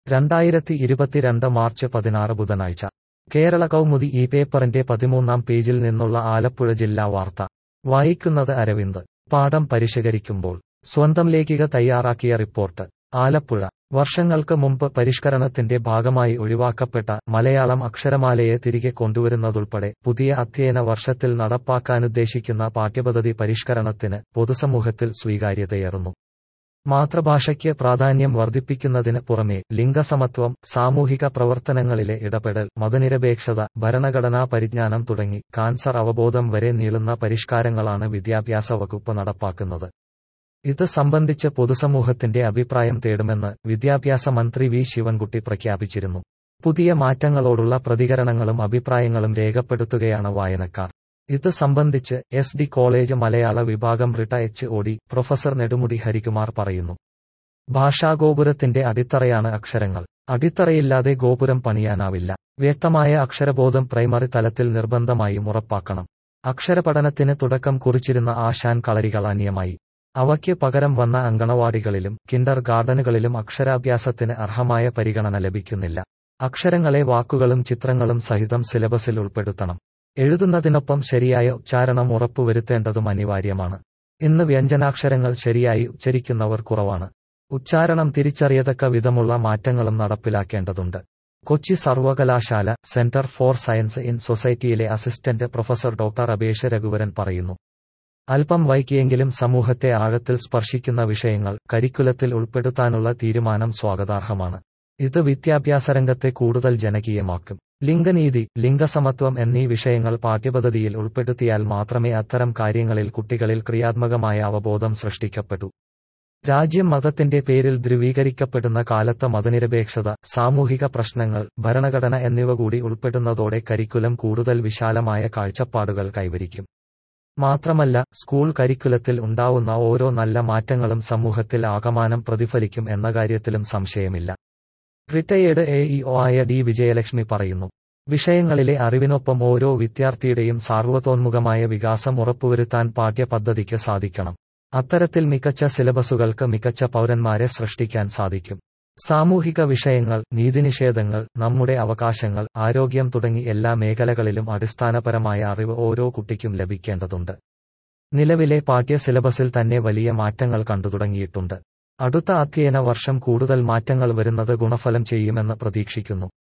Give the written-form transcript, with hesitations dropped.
2022 March 16 ബുധനാഴ്ച കേരള കൗമുദി ഈ പേപ്പറിന്റെ 13-ാം പേജിൽ നിന്നുള്ള ആലപ്പുഴ ജില്ലാ വാർത്ത വായിക്കുന്നത് അരവിന്ദ്. പാഠം പരിഷ്കരിക്കുമ്പോൾ സ്വന്തം ലേഖിക തയ്യാറാക്കിയ റിപ്പോർട്ട്. ആലപ്പുഴ. വർഷങ്ങൾക്ക് മുമ്പ് പരിഷ്കരണത്തിന്റെ ഭാഗമായി ഒഴിവാക്കപ്പെട്ട മലയാളം അക്ഷരമാലയെ തിരികെ കൊണ്ടുവരുന്നതുൾപ്പെടെ പുതിയ അധ്യയന വർഷത്തിൽ നടപ്പാക്കാനുദ്ദേശിക്കുന്ന പാഠ്യപദ്ധതി പരിഷ്കരണത്തിന് പൊതുസമൂഹത്തിൽ സ്വീകാര്യതയേറുന്നു. മാതൃഭാഷയ്ക്ക് പ്രാധാന്യം വർദ്ധിപ്പിക്കുന്നതിന് പുറമെ ലിംഗസമത്വം, സാമൂഹിക പ്രവർത്തനങ്ങളിലെ ഇടപെടൽ, മതനിരപേക്ഷത, ഭരണഘടനാ പരിജ്ഞാനം തുടങ്ങി കാൻസർ അവബോധം വരെ നീളുന്ന പരിഷ്കാരങ്ങളാണ് വിദ്യാഭ്യാസ വകുപ്പ് നടപ്പാക്കുന്നത്. ഇത് സംബന്ധിച്ച് പൊതുസമൂഹത്തിന്റെ അഭിപ്രായം തേടുമെന്ന് വിദ്യാഭ്യാസ മന്ത്രി വി ശിവൻകുട്ടി പ്രഖ്യാപിച്ചിരുന്നു. പുതിയ മാറ്റങ്ങളോടുള്ള പ്രതികരണങ്ങളും അഭിപ്രായങ്ങളും രേഖപ്പെടുത്തുകയാണ് വായനക്കാർ. ഇത് സംബന്ധിച്ച് എസ്.ഡി. കോളേജ് മലയാള വിഭാഗം റിട്ട HOD പ്രൊഫസർ നെടുമുടി ഹരികുമാർ പറയുന്നു. ഭാഷാഗോപുരത്തിന്റെ അടിത്തറയാണ് അക്ഷരങ്ങൾ. അടിത്തറയില്ലാതെ ഗോപുരം പണിയാനാവില്ല. വ്യക്തമായ അക്ഷരബോധം പ്രൈമറി തലത്തിൽ നിർബന്ധമായും ഉറപ്പാക്കണം. അക്ഷരപഠനത്തിന് തുടക്കം കുറിച്ചിരുന്ന ആശാൻ കളരികൾ അന്യമായി. അവയ്ക്ക് പകരം വന്ന അങ്കണവാടികളിലും കിൻഡർ ഗാർഡനുകളിലും അക്ഷരാഭ്യാസത്തിന് അർഹമായ പരിഗണന ലഭിക്കുന്നില്ല. അക്ഷരങ്ങളെ വാക്കുകളും ചിത്രങ്ങളും സഹിതം സിലബസിൽ ഉൾപ്പെടുത്തണം. എഴുതുന്നതിനൊപ്പം ശരിയായ ഉച്ചാരണം ഉറപ്പുവരുത്തേണ്ടതും അനിവാര്യമാണ്. ഇന്ന് വ്യഞ്ജനാക്ഷരങ്ങൾ ശരിയായി ഉച്ചരിക്കുന്നവർ കുറവാണ്. ഉച്ചാരണം തിരിച്ചറിയത്തക്ക വിധമുള്ള മാറ്റങ്ങളും നടപ്പിലാക്കേണ്ടതുണ്ട്. കൊച്ചി സർവകലാശാല സെന്റർ ഫോർ സയൻസ് ഇൻ സൊസൈറ്റിയിലെ assistant professor doctor Abesh Raghuvaran പറയുന്നു. അല്പം വൈകിയെങ്കിലും സമൂഹത്തെ ആഴത്തിൽ സ്പർശിക്കുന്ന വിഷയങ്ങൾ കരിക്കുലത്തിൽ ഉൾപ്പെടുത്താനുള്ള തീരുമാനം സ്വാഗതാർഹമാണ്. ഇത് വിദ്യാഭ്യാസരംഗത്തെ കൂടുതൽ ജനകീയമാക്കും. ലിംഗനീതി, ലിംഗസമത്വം എന്നീ വിഷയങ്ങൾ പാഠ്യപദ്ധതിയിൽ ഉൾപ്പെടുത്തിയാൽ മാത്രമേ അത്തരം കാര്യങ്ങളിൽ കുട്ടികളിൽ ക്രിയാത്മകമായ അവബോധം സൃഷ്ടിക്കപ്പെടൂ. രാജ്യം മതത്തിന്റെ പേരിൽ ധ്രുവീകരിക്കപ്പെടുന്ന കാലത്ത് മതനിരപേക്ഷത, സാമൂഹിക പ്രശ്നങ്ങൾ, ഭരണഘടന എന്നിവ കൂടി ഉൾപ്പെടുന്നതോടെ കരിക്കുലം കൂടുതൽ വിശാലമായ കാഴ്ചപ്പാടുകൾ കൈവരിക്കും. മാത്രമല്ല, സ്കൂൾ കരിക്കുലത്തിൽ ഉണ്ടാവുന്ന ഓരോ നല്ല മാറ്റങ്ങളും സമൂഹത്തിൽ ആകമാനം പ്രതിഫലിക്കും എന്ന കാര്യത്തിലും സംശയമില്ല. റിട്ടയേർഡ് AEO ആയ D. വിജയലക്ഷ്മി പറയുന്നു. വിഷയങ്ങളിലെ അറിവിനൊപ്പം ഓരോ വിദ്യാർത്ഥിയുടെയും സാർവതോന്മുഖമായ വികാസം ഉറപ്പുവരുത്താൻ പാഠ്യപദ്ധതിക്ക് സാധിക്കണം. അത്തരത്തിൽ മികച്ച സിലബസുകൾക്ക് മികച്ച പൗരന്മാരെ സൃഷ്ടിക്കാൻ സാധിക്കും. സാമൂഹിക വിഷയങ്ങൾ, നീതിനിഷേധങ്ങൾ, നമ്മുടെ അവകാശങ്ങൾ, ആരോഗ്യം തുടങ്ങി എല്ലാ മേഖലകളിലും അടിസ്ഥാനപരമായ അറിവ് ഓരോ കുട്ടിക്കും ലഭിക്കേണ്ടതുണ്ട്. നിലവിലെ പാഠ്യ സിലബസിൽ തന്നെ വലിയ മാറ്റങ്ങൾ കണ്ടുതുടങ്ങിയിട്ടുണ്ട്. അടുത്ത അധ്യയന വർഷം കൂടുതൽ മാറ്റങ്ങൾ വരുന്നത് ഗുണഫലം ചെയ്യുമെന്ന് പ്രതീക്ഷിക്കുന്നു.